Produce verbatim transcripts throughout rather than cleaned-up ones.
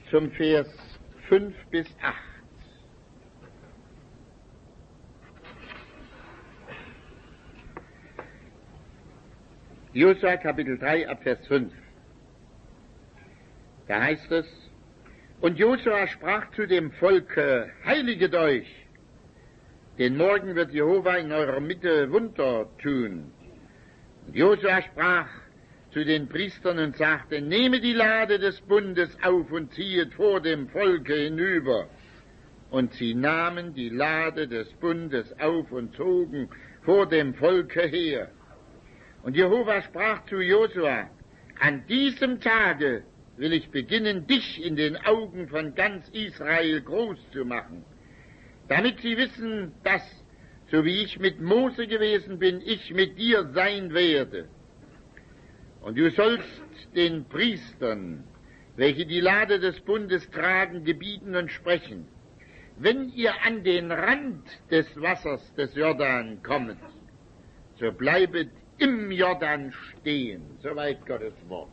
zum Vers fünf bis acht. Josua Kapitel drei ab Vers fünf. Da heißt es: Und Josua sprach zu dem Volke: Heiliget euch, denn morgen wird Jehova in eurer Mitte Wunder tun. Und Josua sprach zu den Priestern und sagte: Nehme die Lade des Bundes auf und ziehet vor dem Volke hinüber. Und sie nahmen die Lade des Bundes auf und zogen vor dem Volke her. Und Jehova sprach zu Josua: An diesem Tage will ich beginnen, dich in den Augen von ganz Israel groß zu machen, damit sie wissen, dass, so wie ich mit Mose gewesen bin, ich mit dir sein werde. Und du sollst den Priestern, welche die Lade des Bundes tragen, gebieten und sprechen: Wenn ihr an den Rand des Wassers des Jordan kommet, so bleibet im Jordan stehen. Soweit Gottes Wort.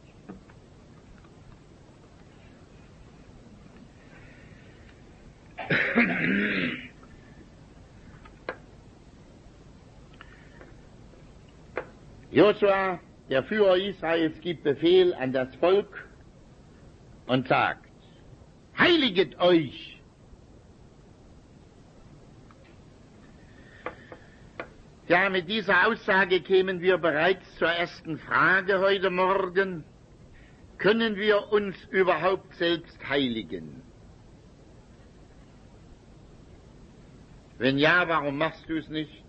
Josua, der Führer Israels, gibt Befehl an das Volk und sagt: Heiliget euch! Ja, mit dieser Aussage kämen wir bereits zur ersten Frage heute Morgen: Können wir uns überhaupt selbst heiligen? Wenn ja, warum machst du es nicht?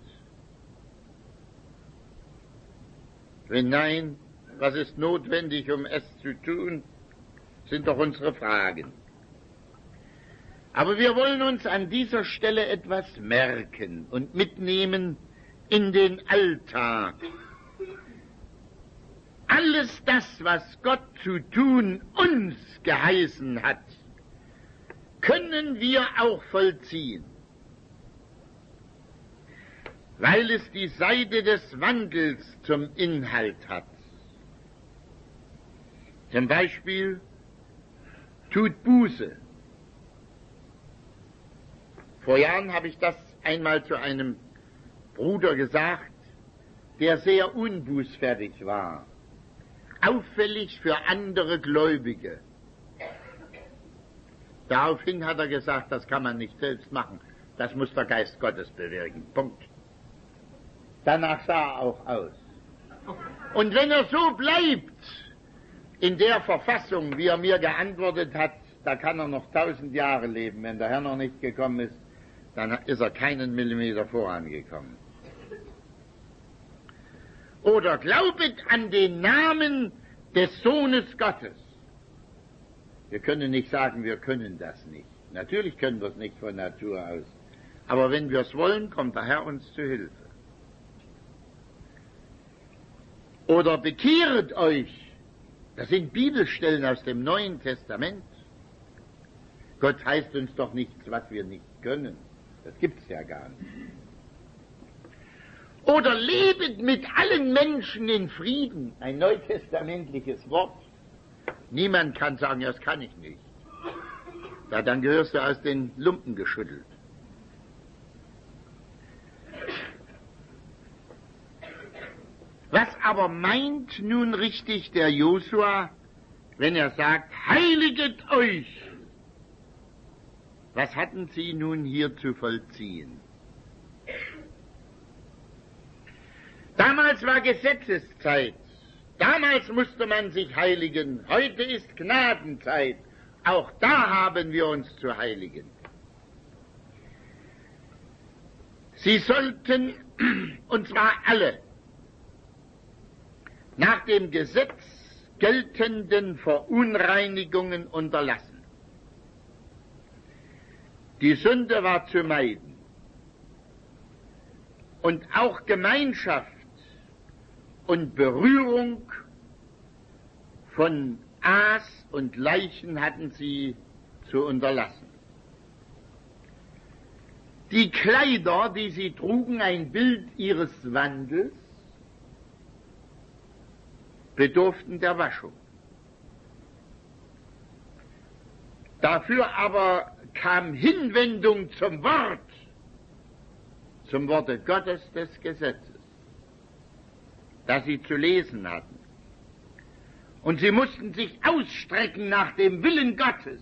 Wenn nein, was ist notwendig, um es zu tun? Sind doch unsere Fragen. Aber wir wollen uns an dieser Stelle etwas merken und mitnehmen in den Alltag. Alles das, was Gott zu tun uns geheißen hat, können wir auch vollziehen, weil es die Seite des Wandels zum Inhalt hat. Zum Beispiel, tut Buße. Vor Jahren habe ich das einmal zu einem Bruder gesagt, der sehr unbußfertig war, auffällig für andere Gläubige. Daraufhin hat er gesagt, das kann man nicht selbst machen, das muss der Geist Gottes bewirken. Punkt. Danach sah er auch aus. Und wenn er so bleibt, in der Verfassung, wie er mir geantwortet hat, da kann er noch tausend Jahre leben. Wenn der Herr noch nicht gekommen ist, dann ist er keinen Millimeter vorangekommen. Oder glaubet an den Namen des Sohnes Gottes. Wir können nicht sagen, wir können das nicht. Natürlich können wir es nicht von Natur aus. Aber wenn wir es wollen, kommt der Herr uns zu Hilfe. Oder bekehret euch. Das sind Bibelstellen aus dem Neuen Testament. Gott heißt uns doch nichts, was wir nicht können. Das gibt's ja gar nicht. Oder lebet mit allen Menschen in Frieden. Ein neutestamentliches Wort. Niemand kann sagen, ja, das kann ich nicht. Ja, dann gehörst du aus den Lumpen geschüttelt. Was aber meint nun richtig der Josua, wenn er sagt, heiliget euch? Was hatten sie nun hier zu vollziehen? Damals war Gesetzeszeit. Damals musste man sich heiligen. Heute ist Gnadenzeit. Auch da haben wir uns zu heiligen. Sie sollten, und zwar alle, nach dem Gesetz geltenden Verunreinigungen unterlassen. Die Sünde war zu meiden. Und auch Gemeinschaft und Berührung von Aas und Leichen hatten sie zu unterlassen. Die Kleider, die sie trugen, ein Bild ihres Wandels, bedurften der Waschung. Dafür aber kam Hinwendung zum Wort, zum Worte Gottes des Gesetzes, das sie zu lesen hatten. Und sie mussten sich ausstrecken nach dem Willen Gottes.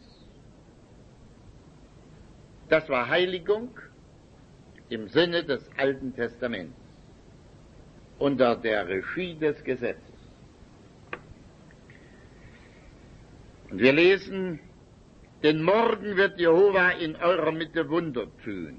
Das war Heiligung im Sinne des Alten Testaments, unter der Regie des Gesetzes. Und wir lesen, denn morgen wird Jehova in eurer Mitte Wunder tun.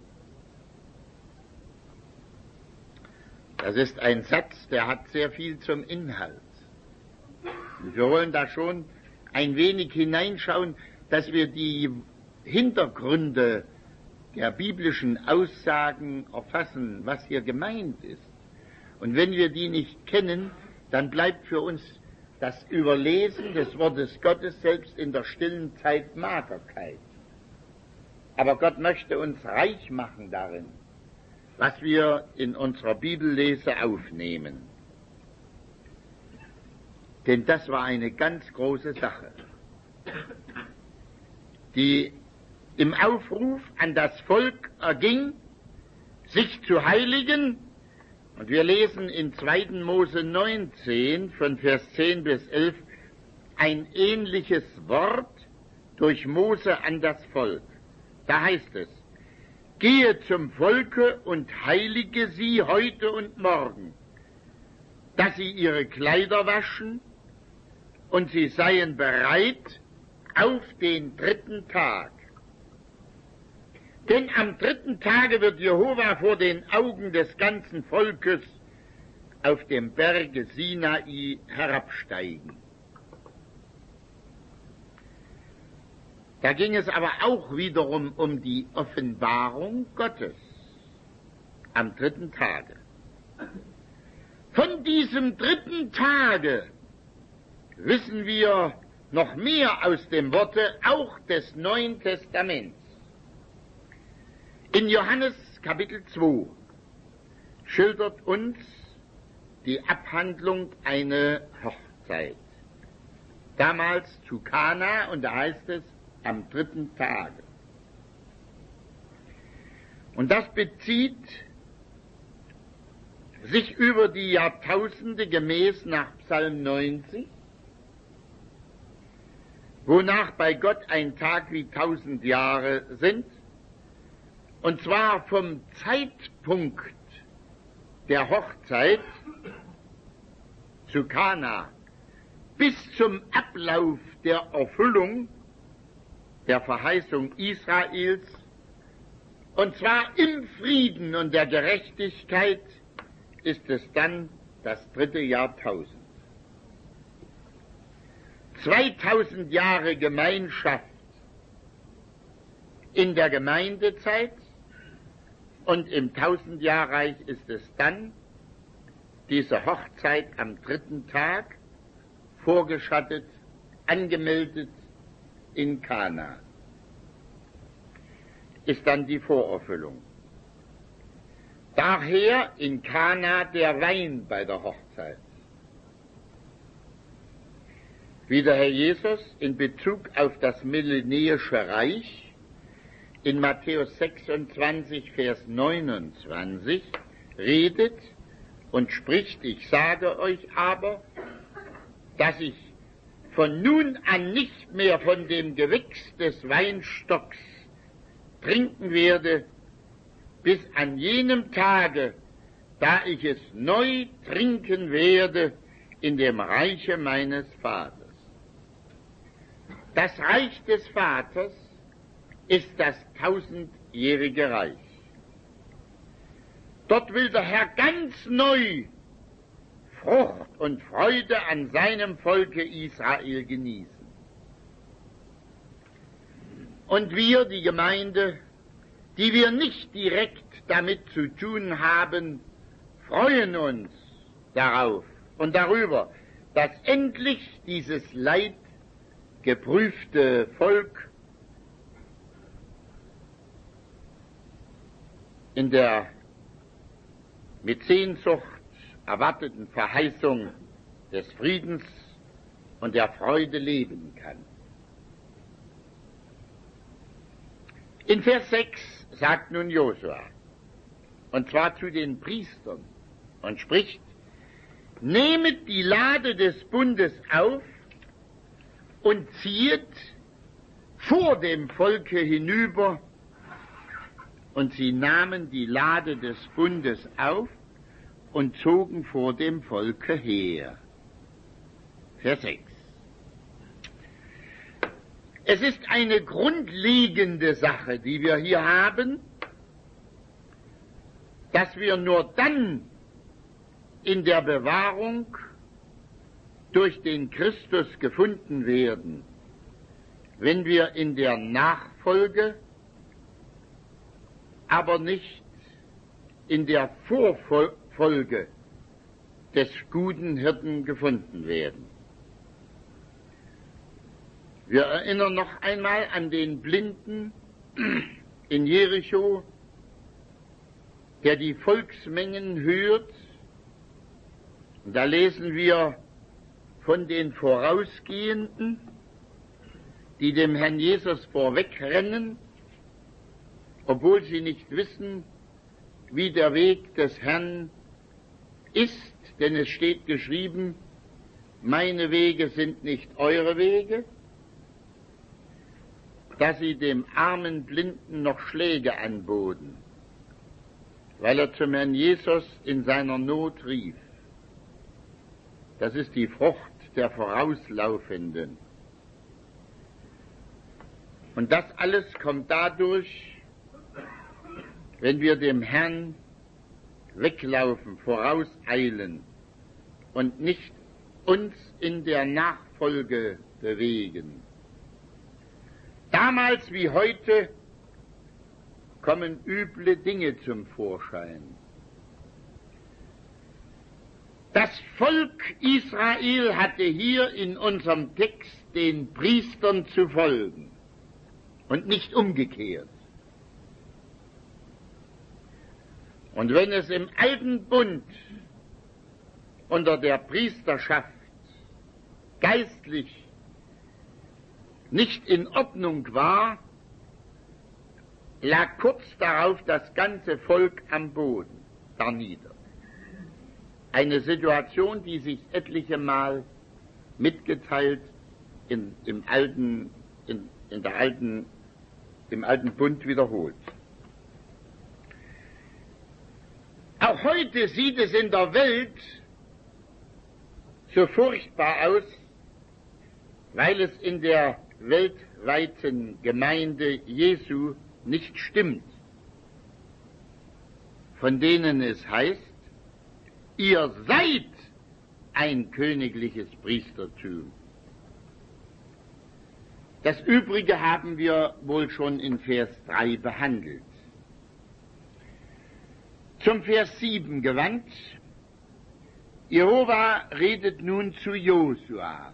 Das ist ein Satz, der hat sehr viel zum Inhalt. Und wir wollen da schon ein wenig hineinschauen, dass wir die Hintergründe der biblischen Aussagen erfassen, was hier gemeint ist. Und wenn wir die nicht kennen, dann bleibt für uns das Überlesen des Wortes Gottes selbst in der stillen Zeit Magerkeit. Aber Gott möchte uns reich machen darin, was wir in unserer Bibellese aufnehmen. Denn das war eine ganz große Sache, die im Aufruf an das Volk erging, sich zu heiligen. Und wir lesen in zweiten Mose neunzehn, von Vers zehn bis elf, ein ähnliches Wort durch Mose an das Volk. Da heißt es, gehe zum Volke und heilige sie heute und morgen, dass sie ihre Kleider waschen und sie seien bereit auf den dritten Tag. Denn am dritten Tage wird Jehova vor den Augen des ganzen Volkes auf dem Berge Sinai herabsteigen. Da ging es aber auch wiederum um die Offenbarung Gottes am dritten Tage. Von diesem dritten Tage wissen wir noch mehr aus dem Worte auch des Neuen Testaments. In Johannes Kapitel zwei schildert uns die Abhandlung einer Hochzeit. Damals zu Kana, und da heißt es am dritten Tage. Und das bezieht sich über die Jahrtausende gemäß nach Psalm neunzig, wonach bei Gott ein Tag wie tausend Jahre sind, und zwar vom Zeitpunkt der Hochzeit zu Kana bis zum Ablauf der Erfüllung der Verheißung Israels, und zwar im Frieden und der Gerechtigkeit, ist es dann das dritte Jahrtausend. zweitausend Jahre Gemeinschaft in der Gemeindezeit, und im Tausendjahrreich ist es dann diese Hochzeit am dritten Tag, vorgeschattet, angemeldet in Kana, ist dann die Vorerfüllung. Daher in Kana der Wein bei der Hochzeit. Wie der Herr Jesus in Bezug auf das millennialische Reich in Matthäus sechsundzwanzig, Vers neunundzwanzig redet und spricht, ich sage euch aber, dass ich von nun an nicht mehr von dem Gewächs des Weinstocks trinken werde, bis an jenem Tage, da ich es neu trinken werde in dem Reiche meines Vaters. Das Reich des Vaters ist das tausendjährige Reich. Dort will der Herr ganz neu Frucht und Freude an seinem Volke Israel genießen. Und wir, die Gemeinde, die wir nicht direkt damit zu tun haben, freuen uns darauf und darüber, dass endlich dieses leidgeprüfte Volk in der mit Sehnsucht erwarteten Verheißung des Friedens und der Freude leben kann. In Vers sechs sagt nun Josua, und zwar zu den Priestern, und spricht: Nehmet die Lade des Bundes auf und ziehet vor dem Volke hinüber. Und sie nahmen die Lade des Bundes auf und zogen vor dem Volke her. Vers sechs. Es ist eine grundlegende Sache, die wir hier haben, dass wir nur dann in der Bewahrung durch den Christus gefunden werden, wenn wir in der Nachfolge, aber nicht in der Vorfolge des guten Hirten gefunden werden. Wir erinnern noch einmal an den Blinden in Jericho, der die Volksmengen hört. Und da lesen wir von den Vorausgehenden, die dem Herrn Jesus vorwegrennen, obwohl sie nicht wissen, wie der Weg des Herrn ist, denn es steht geschrieben, meine Wege sind nicht eure Wege, dass sie dem armen Blinden noch Schläge anboten, weil er zum Herrn Jesus in seiner Not rief. Das ist die Frucht der Vorauslaufenden. Und das alles kommt dadurch, wenn wir dem Herrn weglaufen, vorauseilen und nicht uns in der Nachfolge bewegen. Damals wie heute kommen üble Dinge zum Vorschein. Das Volk Israel hatte hier in unserem Text den Priestern zu folgen und nicht umgekehrt. Und wenn es im alten Bund unter der Priesterschaft geistlich nicht in Ordnung war, lag kurz darauf das ganze Volk am Boden darnieder. Eine Situation, die sich etliche Mal mitgeteilt in, im alten, in, in der alten, im alten Bund wiederholt. Auch heute sieht es in der Welt so furchtbar aus, weil es in der weltweiten Gemeinde Jesu nicht stimmt, von denen es heißt, ihr seid ein königliches Priestertum. Das Übrige haben wir wohl schon in Vers drei behandelt. Zum Vers sieben gewandt. Jehova redet nun zu Josua.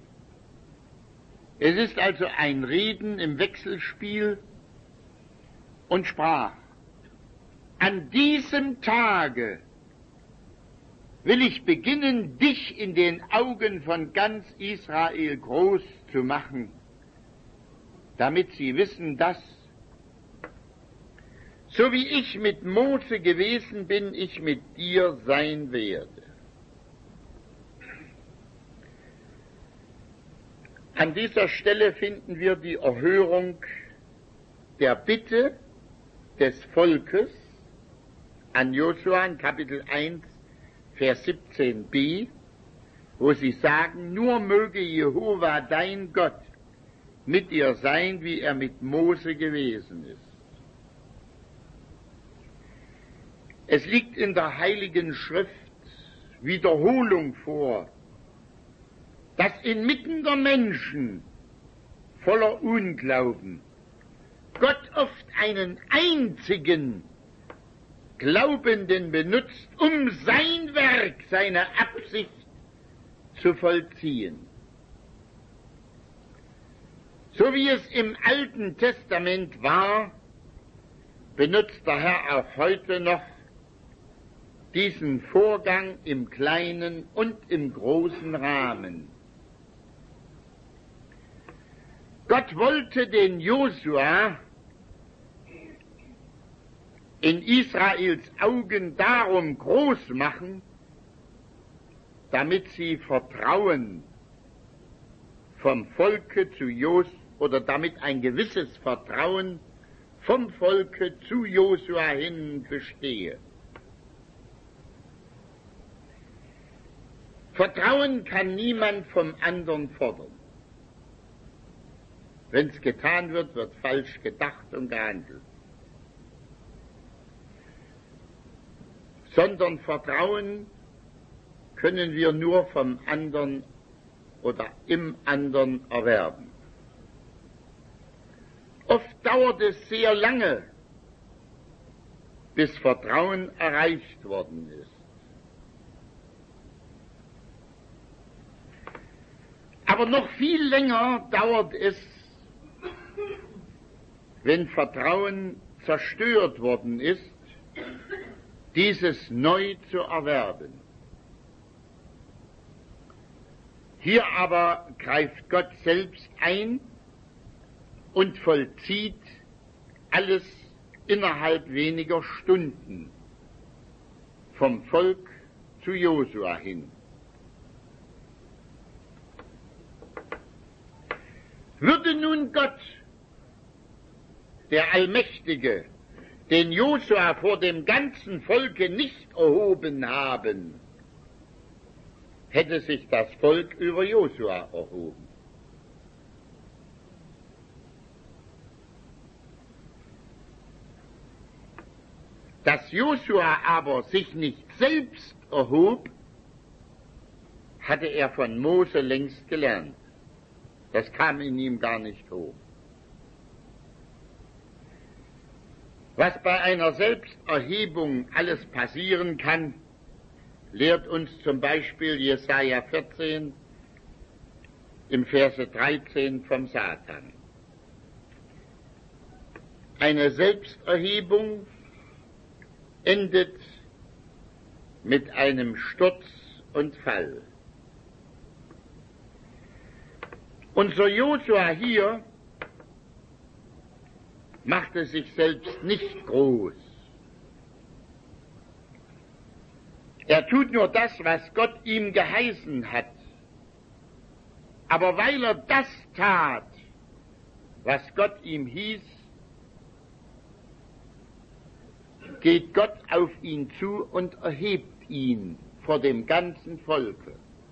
Es ist also ein Reden im Wechselspiel und sprach: An diesem Tage will ich beginnen, dich in den Augen von ganz Israel groß zu machen, damit sie wissen, dass, so wie ich mit Mose gewesen bin, ich mit dir sein werde. An dieser Stelle finden wir die Erhörung der Bitte des Volkes an Josua in Kapitel eins, Vers siebzehn b, wo sie sagen, nur möge Jehova dein Gott mit dir sein, wie er mit Mose gewesen ist. Es liegt in der Heiligen Schrift Wiederholung vor, dass inmitten der Menschen voller Unglauben Gott oft einen einzigen Glaubenden benutzt, um sein Werk, seine Absicht zu vollziehen. So wie es im Alten Testament war, benutzt der Herr auch heute noch diesen Vorgang im kleinen und im großen Rahmen. Gott wollte den Josua in Israels Augen darum groß machen, damit sie Vertrauen vom Volke zu Jos oder damit ein gewisses Vertrauen vom Volke zu Josua hin bestehe. Vertrauen kann niemand vom anderen fordern. Wenn es getan wird, wird falsch gedacht und gehandelt. Sondern Vertrauen können wir nur vom anderen oder im anderen erwerben. Oft dauert es sehr lange, bis Vertrauen erreicht worden ist. Aber noch viel länger dauert es, wenn Vertrauen zerstört worden ist, dieses neu zu erwerben. Hier aber greift Gott selbst ein und vollzieht alles innerhalb weniger Stunden vom Volk zu Josua hin. Würde nun Gott, der Allmächtige, den Josua vor dem ganzen Volke nicht erhoben haben, hätte sich das Volk über Josua erhoben. Dass Josua aber sich nicht selbst erhob, hatte er von Mose längst gelernt. Das kam in ihm gar nicht hoch. Was bei einer Selbsterhebung alles passieren kann, lehrt uns zum Beispiel Jesaja vierzehn im Verse dreizehn vom Satan. Eine Selbsterhebung endet mit einem Sturz und Fall. Unser Josua hier machte sich selbst nicht groß. Er tut nur das, was Gott ihm geheißen hat. Aber weil er das tat, was Gott ihm hieß, geht Gott auf ihn zu und erhebt ihn vor dem ganzen Volke.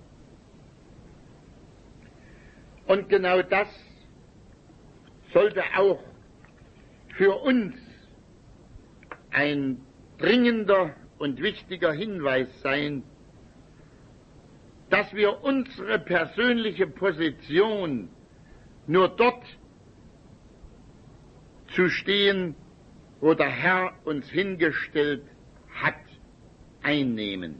Und genau das sollte auch für uns ein dringender und wichtiger Hinweis sein, dass wir unsere persönliche Position nur dort zu stehen, wo der Herr uns hingestellt hat, einnehmen.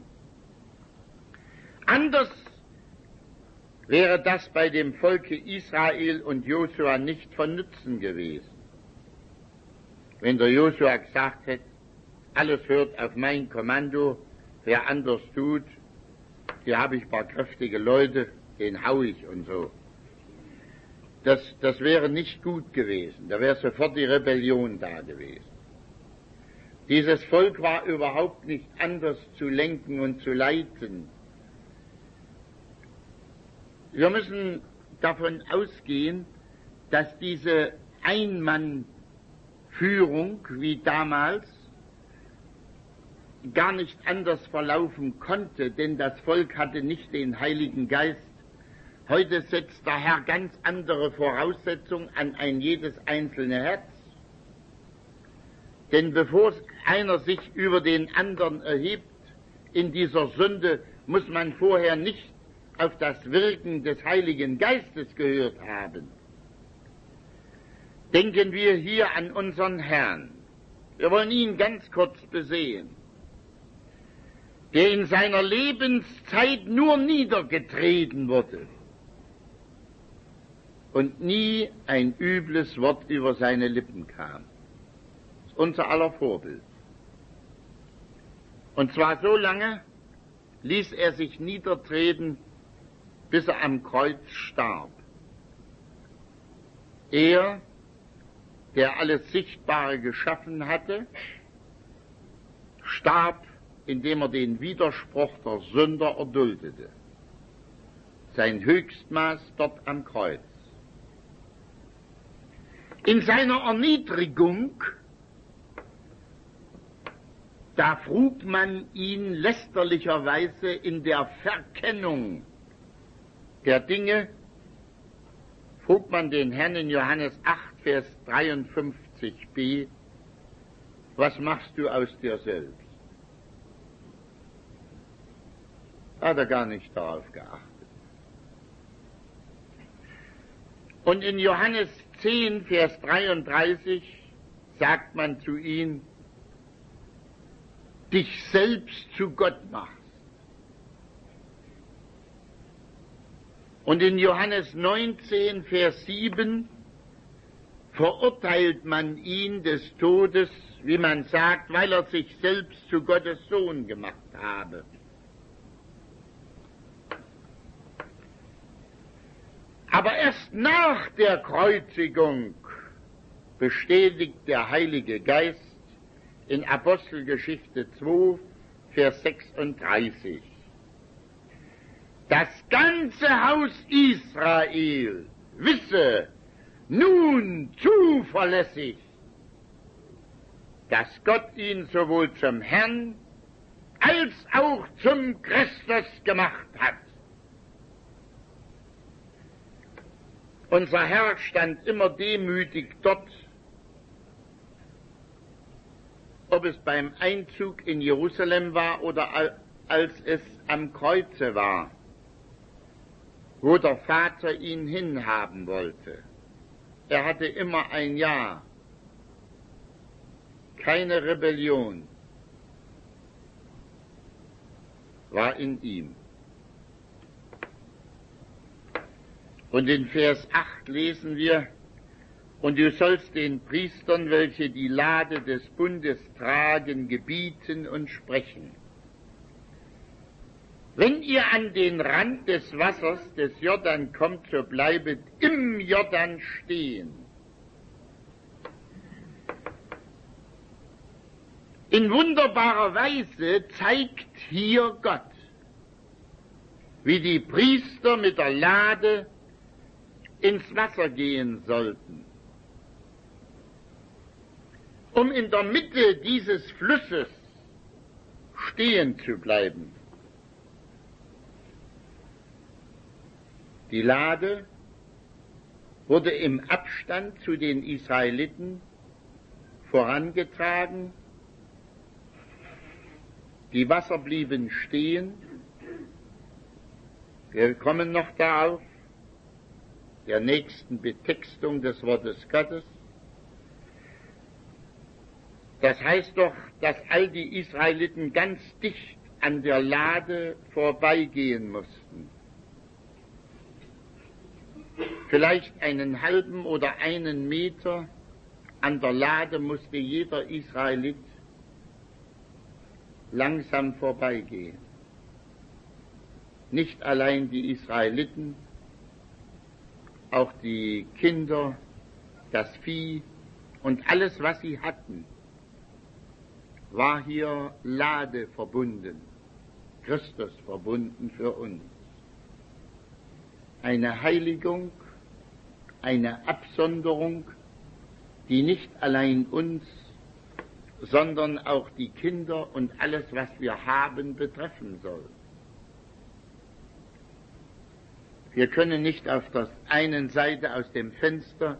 Anders wäre das bei dem Volke Israel und Josua nicht von Nutzen gewesen. Wenn der Josua gesagt hätte, alles hört auf mein Kommando, wer anders tut, hier habe ich ein paar kräftige Leute, den hau ich und so. Das, das wäre nicht gut gewesen, da wäre sofort die Rebellion da gewesen. Dieses Volk war überhaupt nicht anders zu lenken und zu leiten. Wir müssen davon ausgehen, dass diese Einmannführung wie damals gar nicht anders verlaufen konnte, denn das Volk hatte nicht den Heiligen Geist. Heute setzt der Herr ganz andere Voraussetzungen an ein jedes einzelne Herz. Denn bevor einer sich über den anderen erhebt in dieser Sünde, muss man vorher nicht auf das Wirken des Heiligen Geistes gehört haben. Denken wir hier an unseren Herrn. Wir wollen ihn ganz kurz besehen, der in seiner Lebenszeit nur niedergetreten wurde und nie ein übles Wort über seine Lippen kam. Das ist unser aller Vorbild. Und zwar so lange ließ er sich niedertreten, bis er am Kreuz starb. Er, der alles Sichtbare geschaffen hatte starb, indem er den Widerspruch der Sünder erduldete. Sein Höchstmaß dort am Kreuz. In seiner Erniedrigung, da frug man ihn lästerlicherweise in der Verkennung der Dinge, frug man den Herrn in Johannes acht, Vers dreiundfünfzig b, was machst du aus dir selbst? Hat er gar nicht darauf geachtet. Und in Johannes zehn, Vers dreiunddreißig sagt man zu ihm, dich selbst zu Gott machst. Und in Johannes neunzehn, Vers sieben verurteilt man ihn des Todes, wie man sagt, weil er sich selbst zu Gottes Sohn gemacht habe. Aber erst nach der Kreuzigung bestätigt der Heilige Geist in Apostelgeschichte zwei, Vers sechsunddreißig. Das ganze Haus Israel wisse nun zuverlässig, dass Gott ihn sowohl zum Herrn als auch zum Christus gemacht hat. Unser Herr stand immer demütig dort, ob es beim Einzug in Jerusalem war oder als es am Kreuze war, wo der Vater ihn hinhaben wollte. Er hatte immer ein Ja, keine Rebellion war in ihm. Und in Vers acht lesen wir, und du sollst den Priestern, welche die Lade des Bundes tragen, gebieten und sprechen. Wenn ihr an den Rand des Wassers des Jordan kommt, so bleibet im Jordan stehen. In wunderbarer Weise zeigt hier Gott, wie die Priester mit der Lade ins Wasser gehen sollten, um in der Mitte dieses Flusses stehen zu bleiben. Die Lade wurde im Abstand zu den Israeliten vorangetragen, die Wasser blieben stehen. Wir kommen noch darauf, der nächsten Betextung des Wortes Gottes. Das heißt doch, dass all die Israeliten ganz dicht an der Lade vorbeigehen mussten. Vielleicht einen halben oder einen Meter an der Lade musste jeder Israelit langsam vorbeigehen. Nicht allein die Israeliten, auch die Kinder, das Vieh und alles, was sie hatten, war hier Lade verbunden, Christus verbunden für uns. Eine Heiligung, eine Absonderung, die nicht allein uns, sondern auch die Kinder und alles, was wir haben, betreffen soll. Wir können nicht auf der einen Seite aus dem Fenster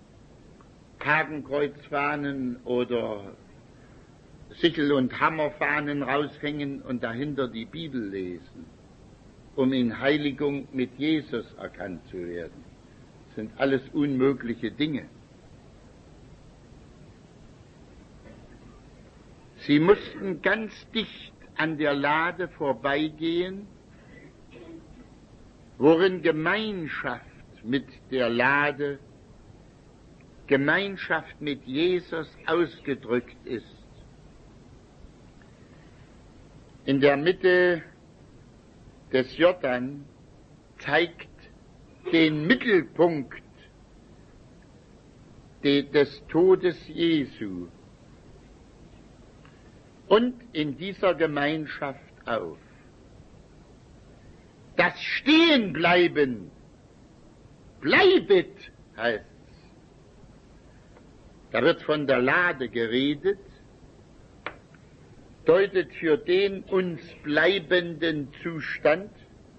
Hakenkreuzfahnen oder Sichel- und Hammerfahnen raushängen und dahinter die Bibel lesen, um in Heiligung mit Jesus erkannt zu werden. Das sind alles unmögliche Dinge. Sie mussten ganz dicht an der Lade vorbeigehen, worin Gemeinschaft mit der Lade, Gemeinschaft mit Jesus ausgedrückt ist. In der Mitte des Jordan zeigt den Mittelpunkt des Todes Jesu. und in dieser Gemeinschaft auf. Das Stehenbleiben, bleibet, heißt es. Da wird von der Lade geredet, deutet für den uns bleibenden Zustand,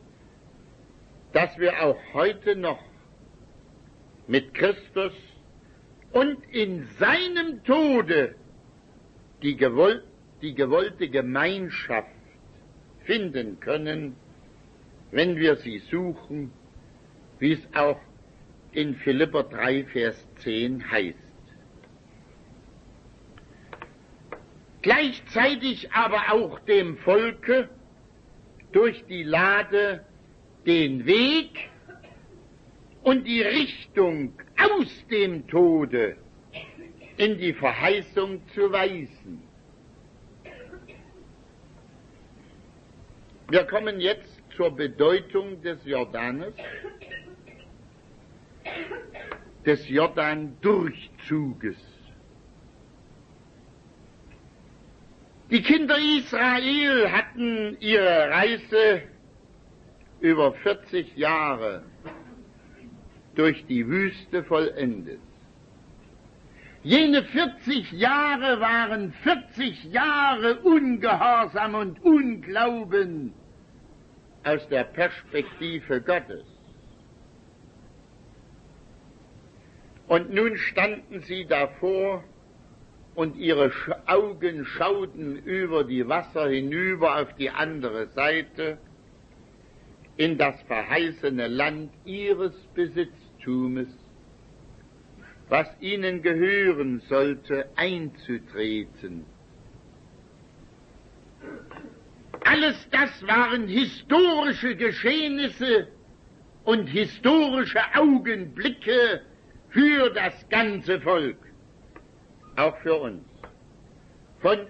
dass wir auch heute noch mit Christus und in seinem Tode die, gewoll, die gewollte Gemeinschaft finden können, wenn wir sie suchen, wie es auch in Philipper drei, Vers zehn heißt. Gleichzeitig aber auch dem Volke durch die Lade den Weg und die Richtung aus dem Tode in die Verheißung zu weisen. Wir kommen jetzt zur Bedeutung des Jordanes, des Jordan-Durchzuges. Die Kinder Israel hatten ihre Reise über vierzig Jahre durch die Wüste vollendet. Jene vierzig Jahre waren vierzig Jahre Ungehorsam und Unglauben aus der Perspektive Gottes. Und nun standen sie davor und ihre Augen schauten über die Wasser hinüber auf die andere Seite in das verheißene Land ihres Besitztumes, was ihnen gehören sollte, einzutreten. Alles das waren historische Geschehnisse und historische Augenblicke für das ganze Volk, auch für uns, von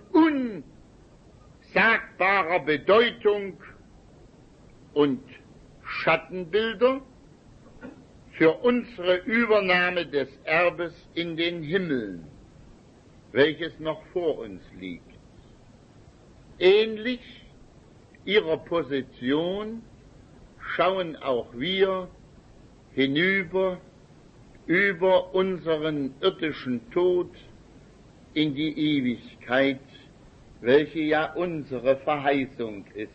unsagbarer Bedeutung und Schattenbilder für unsere Übernahme des Erbes in den Himmeln, welches noch vor uns liegt. Ähnlich ihrer Position schauen auch wir hinüber über unseren irdischen Tod in die Ewigkeit, welche ja unsere Verheißung ist.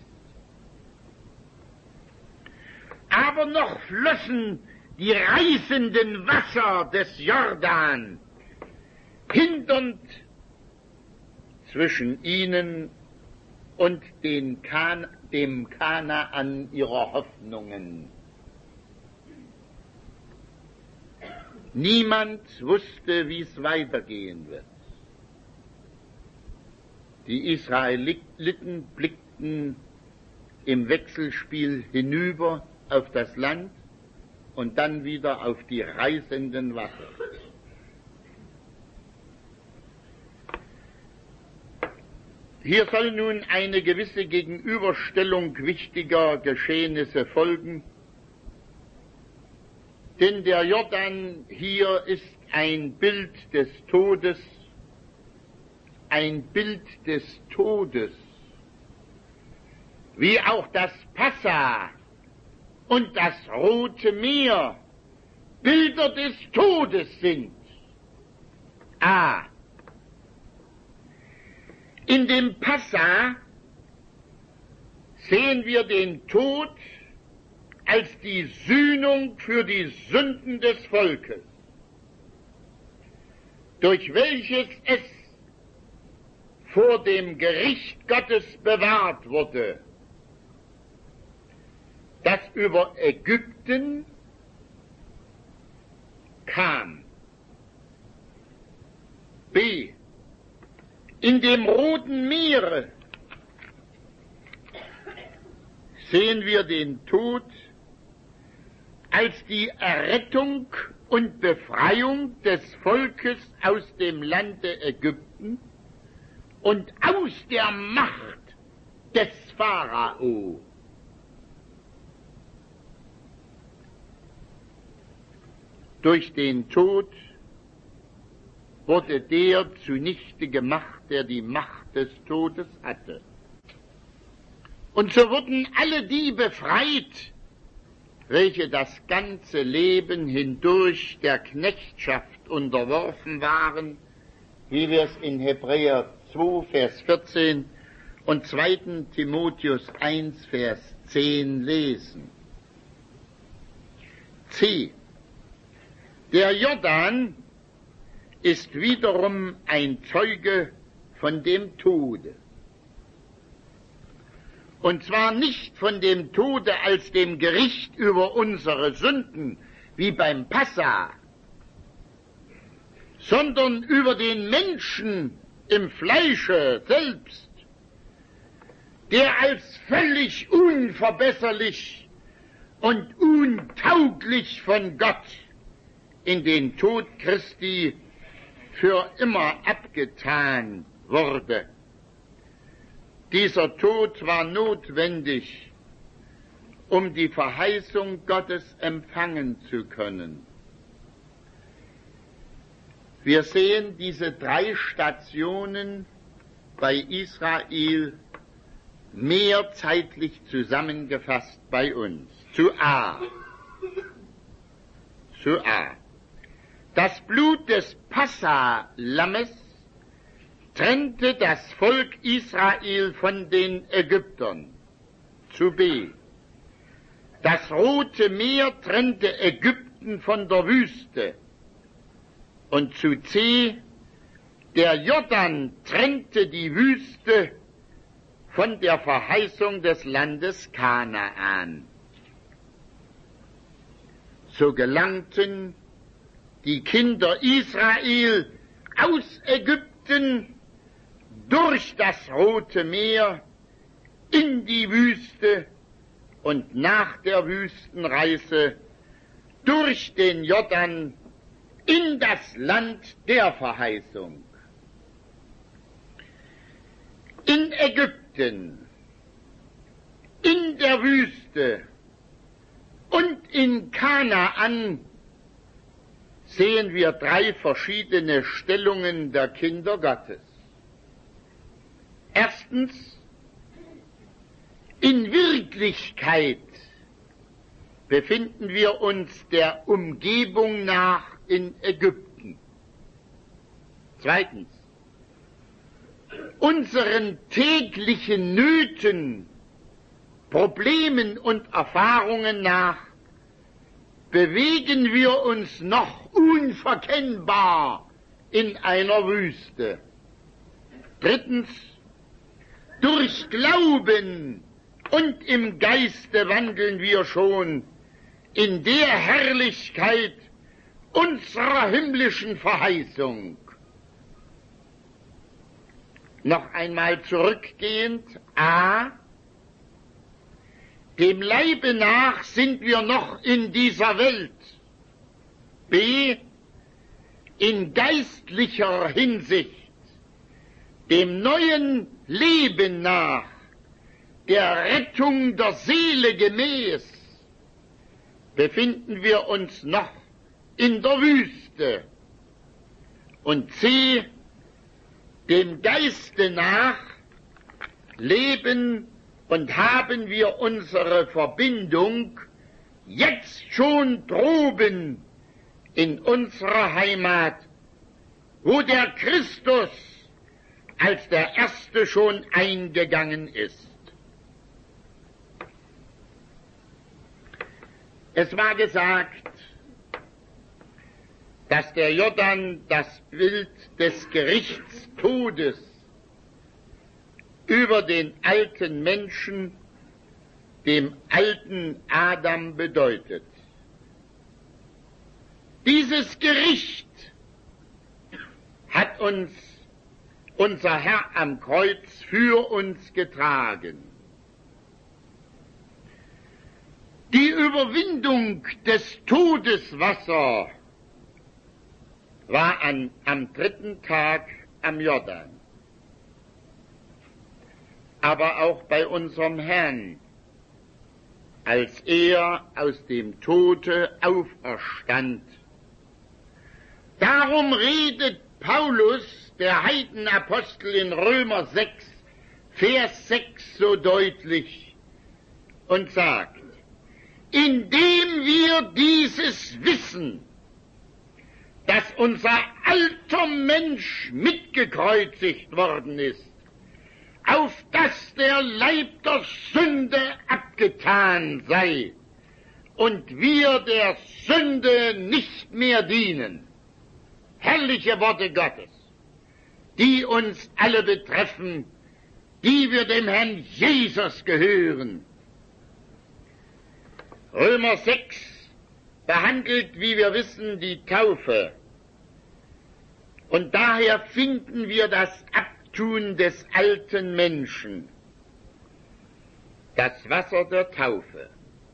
Aber noch flossen die reißenden Wasser des Jordan hindernd zwischen ihnen und den kan dem Kanaan ihrer Hoffnungen. Niemand wusste, wie es weitergehen wird. Die Israeliten blickten im Wechselspiel hinüber auf das Land und dann wieder auf die reißenden Wasser. Hier soll nun eine gewisse Gegenüberstellung wichtiger Geschehnisse folgen, denn der Jordan hier ist ein Bild des Todes, ein Bild des Todes, wie auch das Passa und das Rote Meer Bilder des Todes sind. A. In dem Passa sehen wir den Tod als die Sühnung für die Sünden des Volkes, durch welches es vor dem Gericht Gottes bewahrt wurde, das über Ägypten kam. B. In dem Roten Meere sehen wir den Tod als die Errettung und Befreiung des Volkes aus dem Lande Ägypten und aus der Macht des Pharao. Durch den Tod wurde der zunichte gemacht, der die Macht des Todes hatte. Und so wurden alle die befreit, welche das ganze Leben hindurch der Knechtschaft unterworfen waren, wie wir es in Hebräer zwei, Vers vierzehn und zweiten Timotheus eins, Vers zehn lesen. C. Der Jordan ist wiederum ein Zeuge von dem Tode. Und zwar nicht von dem Tode als dem Gericht über unsere Sünden, wie beim Passa, sondern über den Menschen im Fleische selbst, der als völlig unverbesserlich und untauglich von Gott in den Tod Christi für immer abgetan wurde. Dieser Tod war notwendig, um die Verheißung Gottes empfangen zu können. Wir sehen diese drei Stationen bei Israel mehr zeitlich zusammengefasst bei uns. Zu A. Zu A. Das Blut des Passa-Lammes trennte das Volk Israel von den Ägyptern. Zu B. Das Rote Meer trennte Ägypten von der Wüste. Und zu C. Der Jordan trennte die Wüste von der Verheißung des Landes Kanaan. So gelangten die Kinder Israel aus Ägypten durch das Rote Meer in die Wüste und nach der Wüstenreise durch den Jordan in das Land der Verheißung. In Ägypten, in der Wüste und in Kanaan sehen wir drei verschiedene Stellungen der Kinder Gottes. Erstens, in Wirklichkeit befinden wir uns der Umgebung nach in Ägypten. Zweitens, unseren täglichen Nöten, Problemen und Erfahrungen nach bewegen wir uns noch unverkennbar in einer Wüste. Drittens, durch Glauben und im Geiste wandeln wir schon in der Herrlichkeit unserer himmlischen Verheißung. Noch einmal zurückgehend, A, dem Leibe nach sind wir noch in dieser Welt. B, in geistlicher Hinsicht, dem neuen Leben nach, der Rettung der Seele gemäß, befinden wir uns noch in der Wüste. Und C, dem Geiste nach leben und haben wir unsere Verbindung jetzt schon droben in unserer Heimat, wo der Christus als der Erste schon eingegangen ist. Es war gesagt, dass der Jordan das Bild des Gerichts Todes über den alten Menschen, dem alten Adam, bedeutet. Dieses Gericht hat uns unser Herr am Kreuz für uns getragen. Die Überwindung des Todeswassers war an, am dritten Tag am Jordan. Aber auch bei unserem Herrn, als er aus dem Tode auferstand. Darum redet Paulus, der Heidenapostel, in Römer sechs, Vers sechs so deutlich und sagt, indem wir dieses wissen, dass unser alter Mensch mitgekreuzigt worden ist, auf dass der Leib der Sünde abgetan sei und wir der Sünde nicht mehr dienen. Herrliche Worte Gottes, die uns alle betreffen, die wir dem Herrn Jesus gehören. Römer sechs behandelt, wie wir wissen, die Taufe. Und daher finden wir das Abtun des alten Menschen, das Wasser der Taufe.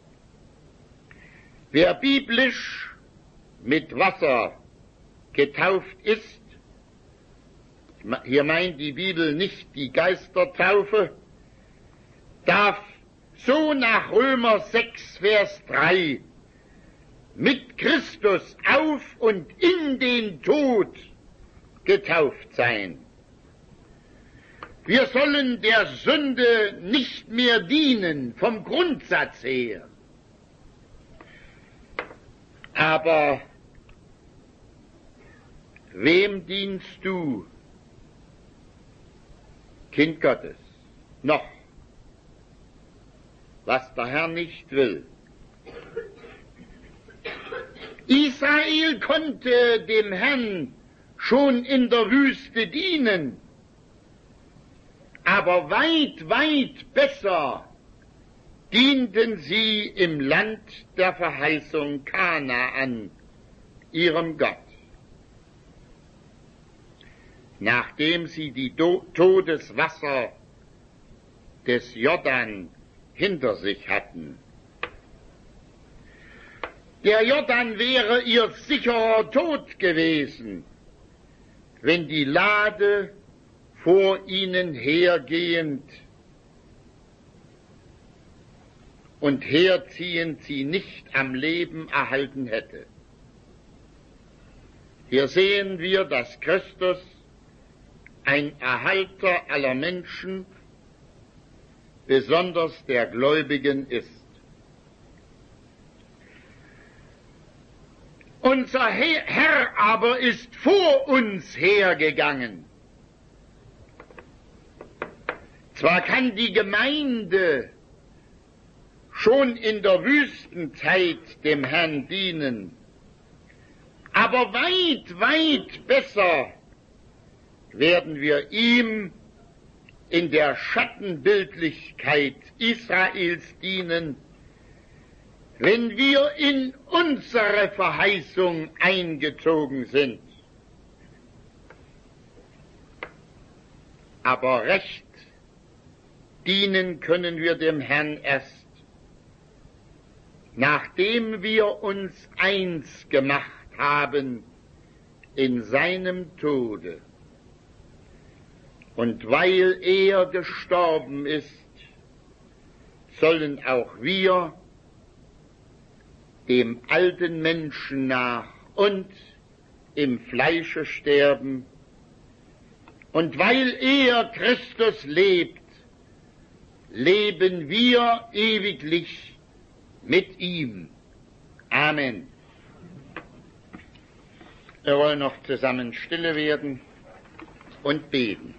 Wer biblisch mit Wasser getauft ist, hier meint die Bibel nicht die Geistertaufe, darf so nach Römer sechs, Vers drei mit Christus auf und in den Tod getauft sein. Wir sollen der Sünde nicht mehr dienen, vom Grundsatz her. Aber wem dienst du, Kind Gottes, noch, was der Herr nicht will? Israel konnte dem Herrn schon in der Wüste dienen, aber weit, weit besser dienten sie im Land der Verheißung Kanaan, ihrem Gott. Nachdem sie die Do- Todeswasser des Jordan hinter sich hatten. Der Jordan wäre ihr sicherer Tod gewesen, wenn die Lade vor ihnen hergehend und herziehend sie nicht am Leben erhalten hätte. Hier sehen wir, dass Christus ein Erhalter aller Menschen, besonders der Gläubigen, ist. Unser Herr aber ist vor uns hergegangen. Zwar kann die Gemeinde schon in der Wüstenzeit dem Herrn dienen, aber weit, weit besser werden wir ihm in der Schattenbildlichkeit Israels dienen, wenn wir in unsere Verheißung eingezogen sind. Aber recht dienen können wir dem Herrn erst, nachdem wir uns eins gemacht haben in seinem Tode. Und weil er gestorben ist, sollen auch wir dem alten Menschen nach und im Fleische sterben. Und weil er, Christus, lebt, leben wir ewiglich mit ihm. Amen. Wir wollen noch zusammen stille werden und beten.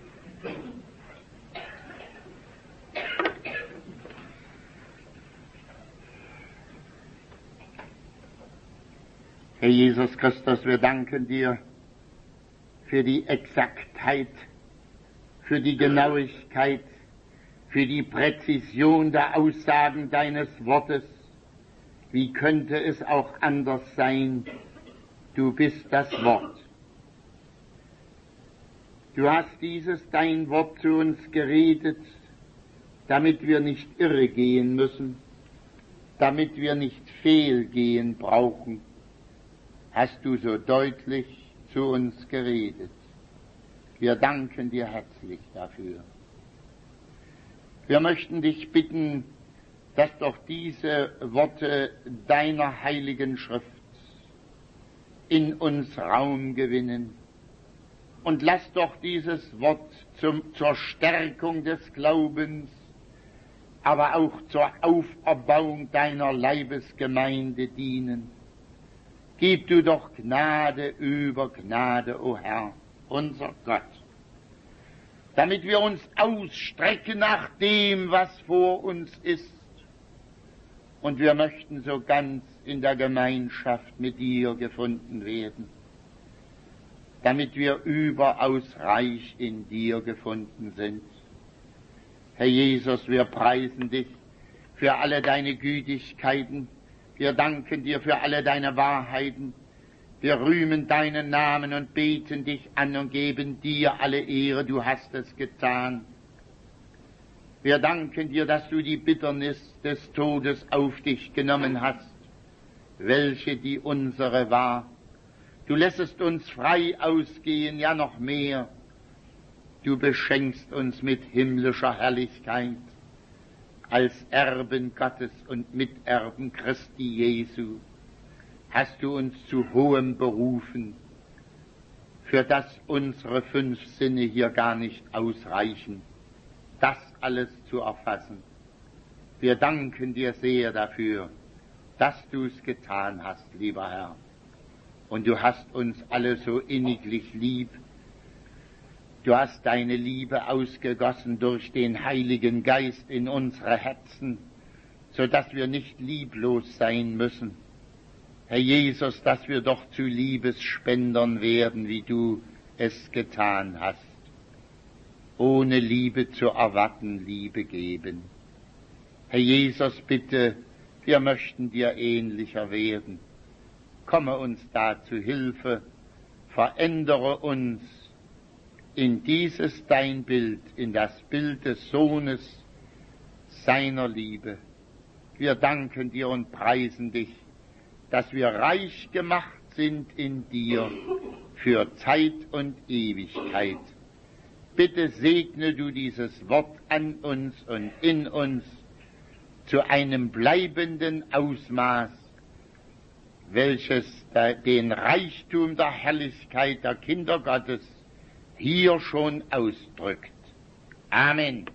Herr Jesus Christus, wir danken dir für die Exaktheit, für die Genauigkeit, für die Präzision der Aussagen deines Wortes. Wie könnte es auch anders sein? Du bist das Wort. Du hast dieses dein Wort zu uns geredet, damit wir nicht irre gehen müssen, damit wir nicht fehlgehen brauchen. Hast du so deutlich zu uns geredet. Wir danken dir herzlich dafür. Wir möchten dich bitten, dass doch diese Worte deiner heiligen Schrift in uns Raum gewinnen, Und lass doch dieses Wort zum, zur Stärkung des Glaubens, aber auch zur Auferbauung deiner Leibesgemeinde dienen. Gib du doch Gnade über Gnade, o Herr, unser Gott, damit wir uns ausstrecken nach dem, was vor uns ist. Und wir möchten so ganz in der Gemeinschaft mit dir gefunden werden, damit wir überaus reich in dir gefunden sind. Herr Jesus, wir preisen dich für alle deine Gütigkeiten. Wir danken dir für alle deine Wahrheiten. Wir rühmen deinen Namen und beten dich an und geben dir alle Ehre. Du hast es getan. Wir danken dir, dass du die Bitternis des Todes auf dich genommen hast, welche die unsere war. Du lässest uns frei ausgehen, ja noch mehr. Du beschenkst uns mit himmlischer Herrlichkeit als Erben Gottes und Miterben Christi Jesu. Hast du uns zu Hohem berufen, für das unsere fünf Sinne hier gar nicht ausreichen, das alles zu erfassen. Wir danken dir sehr dafür, dass du es getan hast, lieber Herr. Und du hast uns alle so inniglich lieb. Du hast deine Liebe ausgegossen durch den Heiligen Geist in unsere Herzen, so dass wir nicht lieblos sein müssen. Herr Jesus, dass wir doch zu Liebesspendern werden, wie du es getan hast. Ohne Liebe zu erwarten, Liebe geben. Herr Jesus, bitte, wir möchten dir ähnlicher werden. Komme uns da zu Hilfe, verändere uns in dieses dein Bild, in das Bild des Sohnes, seiner Liebe. Wir danken dir und preisen dich, dass wir reich gemacht sind in dir für Zeit und Ewigkeit. Bitte segne du dieses Wort an uns und in uns zu einem bleibenden Ausmaß, welches den Reichtum der Herrlichkeit der Kinder Gottes hier schon ausdrückt. Amen.